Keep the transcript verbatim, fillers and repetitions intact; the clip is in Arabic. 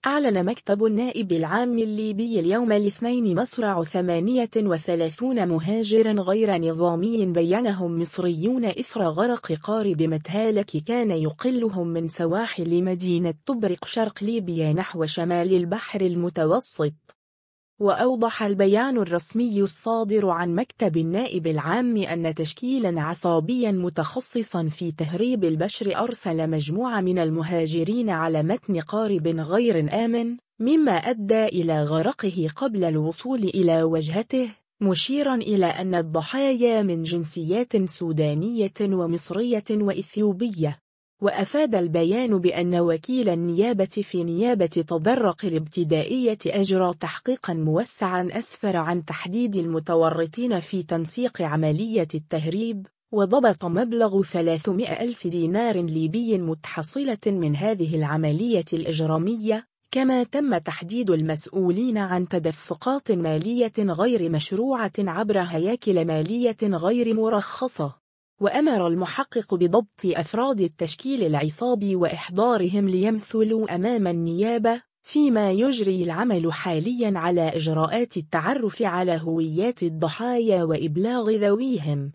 أعلن مكتب النائب العام الليبي اليوم الاثنين مصرع ثمانية وثلاثين مهاجر غير نظامي بينهم مصريون إثر غرق قارب متهالك كان يقلهم من سواحل مدينة طبرق شرق ليبيا نحو شمال البحر المتوسط. وأوضح البيان الرسمي الصادر عن مكتب النائب العام أن تشكيلاً عصابياً متخصصاً في تهريب البشر أرسل مجموعة من المهاجرين على متن قارب غير آمن، مما أدى إلى غرقه قبل الوصول إلى وجهته، مشيراً إلى أن الضحايا من جنسيات سودانية ومصرية وإثيوبية. وأفاد البيان بأن وكيل النيابة في نيابة طبرق الابتدائية أجرى تحقيقاً موسعاً أسفر عن تحديد المتورطين في تنسيق عملية التهريب، وضبط مبلغ ثلاثمائة ألف دينار ليبي متحصلة من هذه العملية الإجرامية، كما تم تحديد المسؤولين عن تدفقات مالية غير مشروعة عبر هياكل مالية غير مرخصة. وأمر المحقق بضبط أفراد التشكيل العصابي وإحضارهم ليمثلوا أمام النيابة، فيما يجري العمل حالياً على إجراءات التعرف على هويات الضحايا وإبلاغ ذويهم.